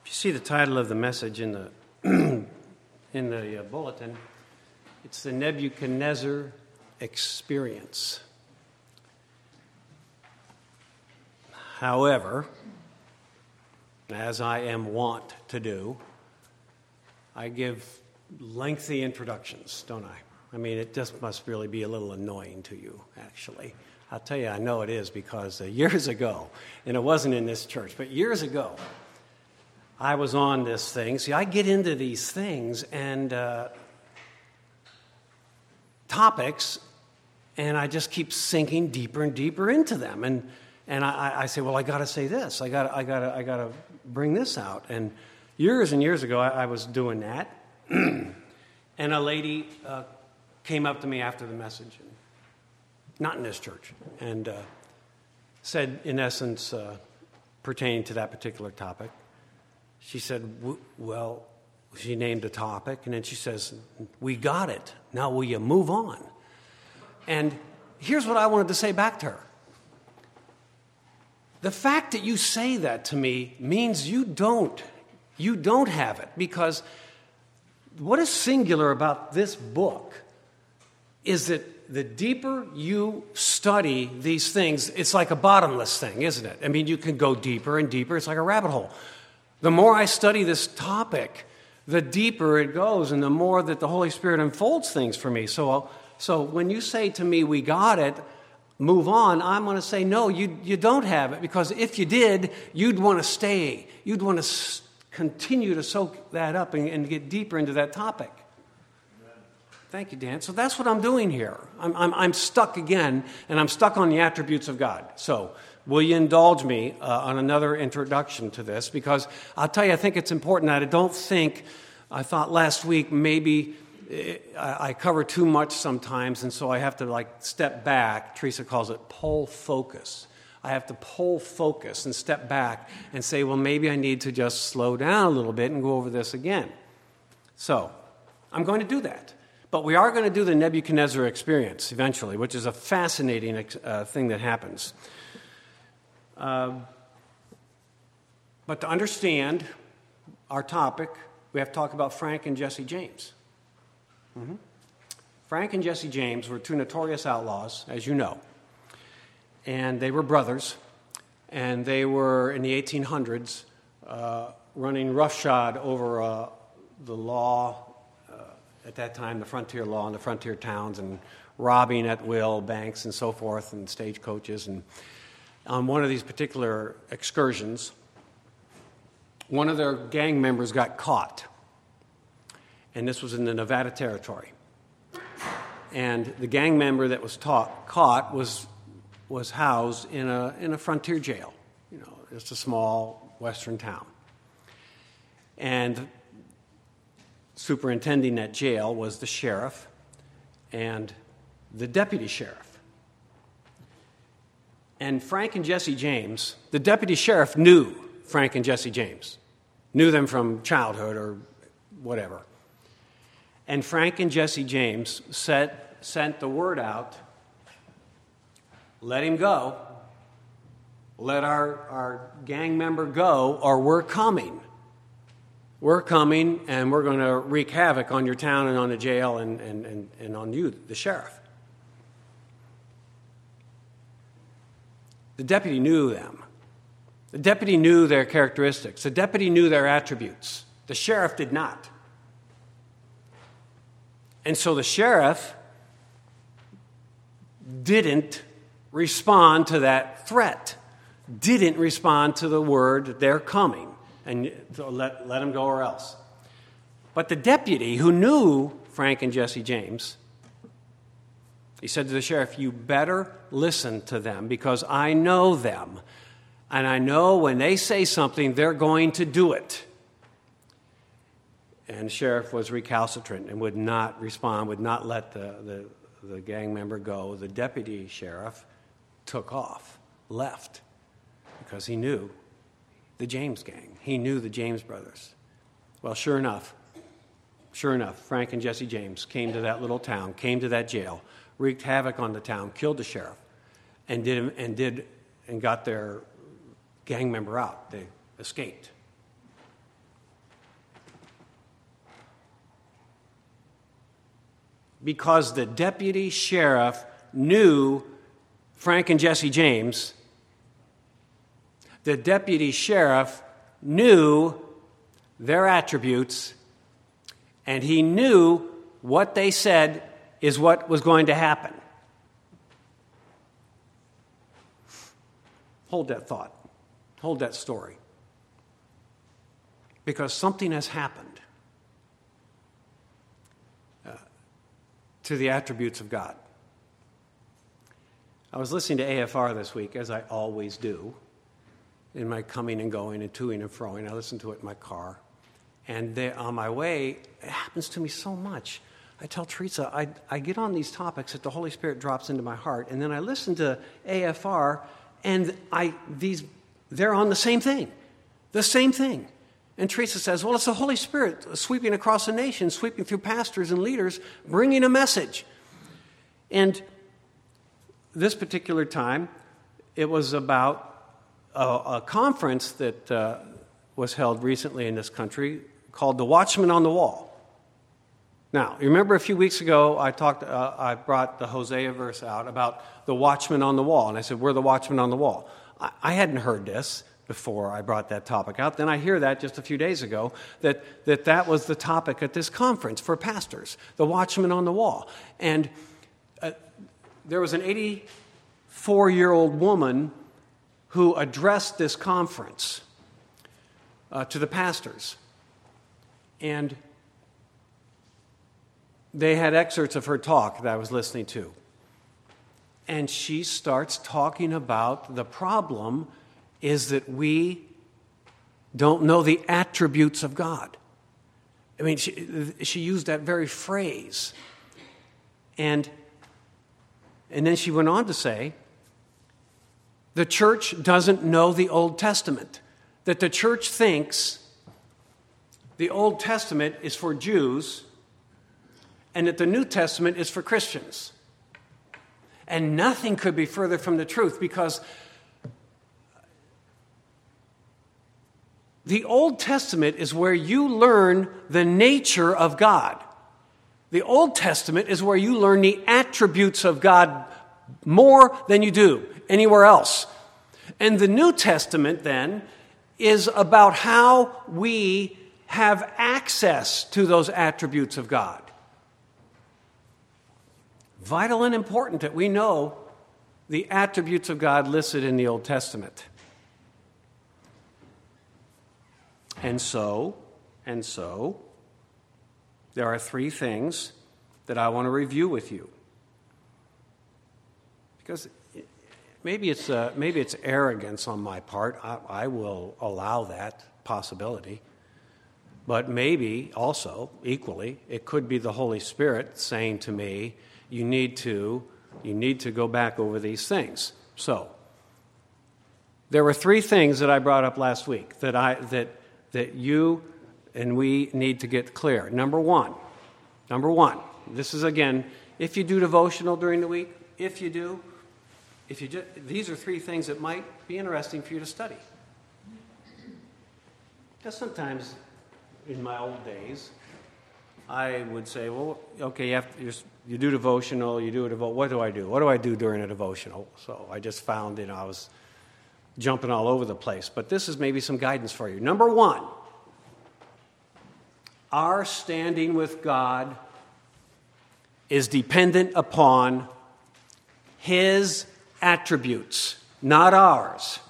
You see the title of the message in the in the bulletin. It's the Nebuchadnezzar Experience. However, as I am wont to do, I give lengthy introductions, don't I? I mean, it just must really be a little annoying to you, actually. I'll tell you, I know it is because years ago, and it wasn't in this church, but years ago, I was on this thing. See, I get into these things and topics, and I just keep sinking deeper and deeper into them. And I say, well, I got to say this. I got to bring this out. And years ago, I was doing that, and a lady came up to me after the message, not in this church, and said, in essence, pertaining to that particular topic, she said, well, she named a topic, and then she says, we got it. Now will you move on? And here's what I wanted to say back to her. The fact that you say that to me means you don't have it, because what is singular about this book is that the deeper you study these things, it's like a bottomless thing, isn't it? I mean, you can go deeper and deeper. It's like a rabbit hole. The more I study this topic, the deeper it goes, and the more that the Holy Spirit unfolds things for me. So when you say to me, we got it, move on, I'm going to say, no, you don't have it, because if you did, you'd want to stay. You'd want to continue to soak that up and get deeper into that topic. Thank you, Dan. So that's what I'm doing here. I'm stuck again, and I'm stuck on the attributes of God. So will you indulge me on another introduction to this? Because I'll tell you, I think it's important that I thought last week maybe I cover too much sometimes, and so I have to step back. Teresa calls it pull focus. I have to pull focus and step back and say, well, maybe I need to just slow down a little bit and go over this again. So I'm going to do that. But we are going to do the Nebuchadnezzar Experience eventually, which is a fascinating thing that happens. But to understand our topic, we have to talk about Frank and Jesse James. Mm-hmm. Frank and Jesse James were two notorious outlaws, as you know. And they were brothers, and they were, in the 1800s, running roughshod over the law, at that time, the frontier law in the frontier towns, and robbing at will banks and so forth, and stagecoaches. And on one of these particular excursions, one of their gang members got caught. And this was in the Nevada Territory. And the gang member that was caught was housed in a frontier jail, just a small western town. And superintending that jail was the sheriff and the deputy sheriff. And Frank and Jesse James, the deputy sheriff knew Frank and Jesse James, knew them from childhood or whatever. And Frank and Jesse James sent the word out, let him go, let our gang member go, or we're coming. We're coming, and we're going to wreak havoc on your town and on the jail and on you, the sheriff. The deputy knew them. The deputy knew their characteristics. The deputy knew their attributes. The sheriff did not. And so the sheriff didn't respond to that threat, didn't respond to the word, they're coming. And so let him go or else. But the deputy, who knew Frank and Jesse James, he said to the sheriff, you better listen to them, because I know them. And I know when they say something, they're going to do it. And the sheriff was recalcitrant and would not respond, would not let the gang member go. The deputy sheriff took off, left, because he knew the James gang. He knew the James brothers. Well, sure enough, Frank and Jesse James came to that little town, came to that jail, wreaked havoc on the town, killed the sheriff, and got their gang member out. They escaped. because the deputy sheriff knew Frank and Jesse James. The deputy sheriff knew their attributes, and he knew what they said is what was going to happen. Hold that thought. Hold that story. Because something has happened to the attributes of God. I was listening to AFR this week, as I always do, in my coming and going and toing and froing. I listen to it in my car. And on my way, it happens to me so much. I tell Teresa, I get on these topics that the Holy Spirit drops into my heart, and then I listen to AFR, and they're on the same thing. The same thing. And Teresa says, well, it's the Holy Spirit sweeping across the nation, sweeping through pastors and leaders, bringing a message. And this particular time, it was about a conference that was held recently in this country called the Watchman on the Wall. Now, you remember a few weeks ago I brought the Hosea verse out about the watchman on the wall, and I said, we're the watchmen on the wall. I hadn't heard this before I brought that topic out. Then I hear that just a few days ago, that was the topic at this conference for pastors, the watchman on the wall. And there was an 84-year-old woman who addressed this conference to the pastors. And they had excerpts of her talk that I was listening to. And she starts talking about the problem is that we don't know the attributes of God. I mean, she used that very phrase. And then she went on to say, the church doesn't know the Old Testament. That the church thinks the Old Testament is for Jews and that the New Testament is for Christians. And nothing could be further from the truth, because the Old Testament is where you learn the nature of God. The Old Testament is where you learn the attributes of God more than you do anywhere else. And the New Testament, then, is about how we have access to those attributes of God. Vital and important that we know the attributes of God listed in the Old Testament. And so, there are three things that I want to review with you. Because maybe it's arrogance on my part. I will allow that possibility. But maybe also, equally, it could be the Holy Spirit saying to me, you need to go back over these things. So, there were three things that I brought up last week that you and we need to get clear. Number one, this is, again, if you do devotional during the week, these are three things that might be interesting for you to study. Because sometimes, in my old days, I would say, well, okay, you do devotional, what do I do? What do I do during a devotional? So I just found, I was jumping all over the place. But this is maybe some guidance for you. Number one, our standing with God is dependent upon His attributes, not ours.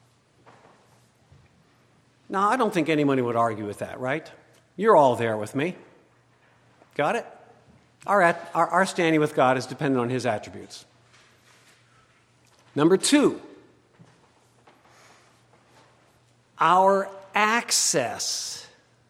Now, I don't think anybody would argue with that, right? You're all there with me. Got it? Our standing with God is dependent on His attributes. Number two, our access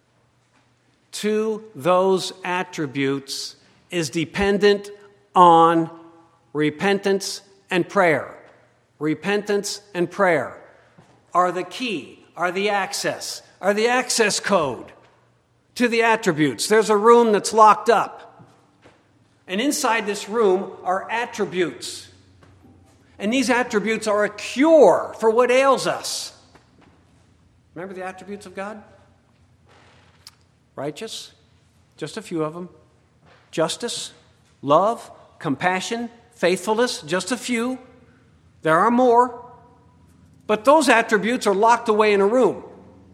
to those attributes is dependent on repentance and prayer. Repentance and prayer are the key, are the access code to the attributes. There's a room that's locked up. And inside this room are attributes. And these attributes are a cure for what ails us. Remember the attributes of God? Righteous, just a few of them. Justice, love, compassion, faithfulness, just a few. There are more. But those attributes are locked away in a room.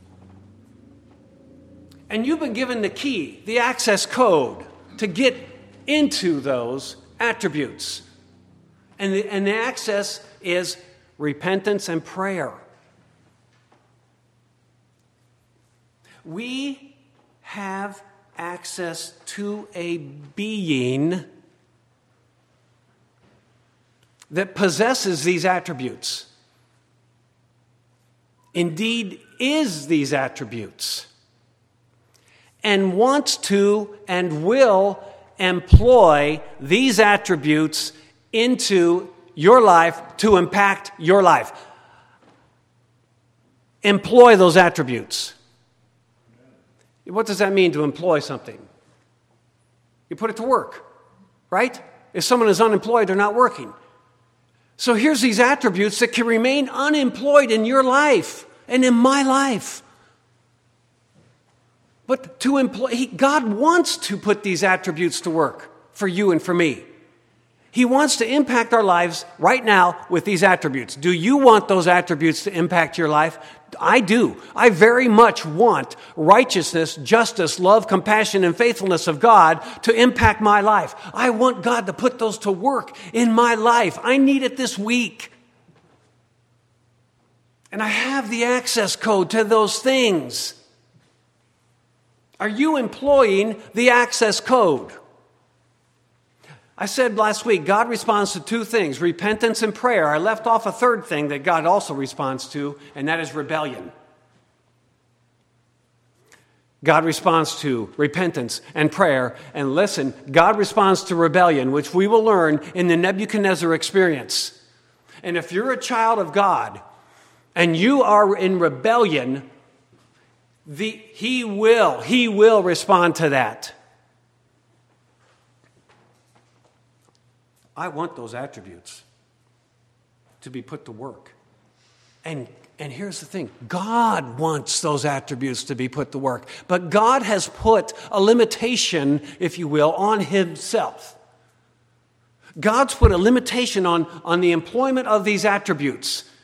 And you've been given the key, the access code, to get into those attributes. And the access is repentance and prayer. We have access to a being that possesses these attributes. Indeed, is these attributes. And wants to and will employ these attributes into your life to impact your life. Employ those attributes. What does that mean to employ something? You put it to work, right? If someone is unemployed, they're not working. So here's these attributes that can remain unemployed in your life and in my life. But to employ, God wants to put these attributes to work for you and for me. He wants to impact our lives right now with these attributes. Do you want those attributes to impact your life? I do. I very much want righteousness, justice, love, compassion, and faithfulness of God to impact my life. I want God to put those to work in my life. I need it this week. And I have the access code to those things. Are you employing the access code? I said last week, God responds to two things, repentance and prayer. I left off a third thing that God also responds to, and that is rebellion. God responds to repentance and prayer. And listen, God responds to rebellion, which we will learn in the Nebuchadnezzar experience. And if you're a child of God and you are in rebellion, He will respond to that. I want those attributes to be put to work. And here's the thing. God wants those attributes to be put to work. But God has put a limitation, if you will, on Himself. God's put a limitation on the employment of these attributes.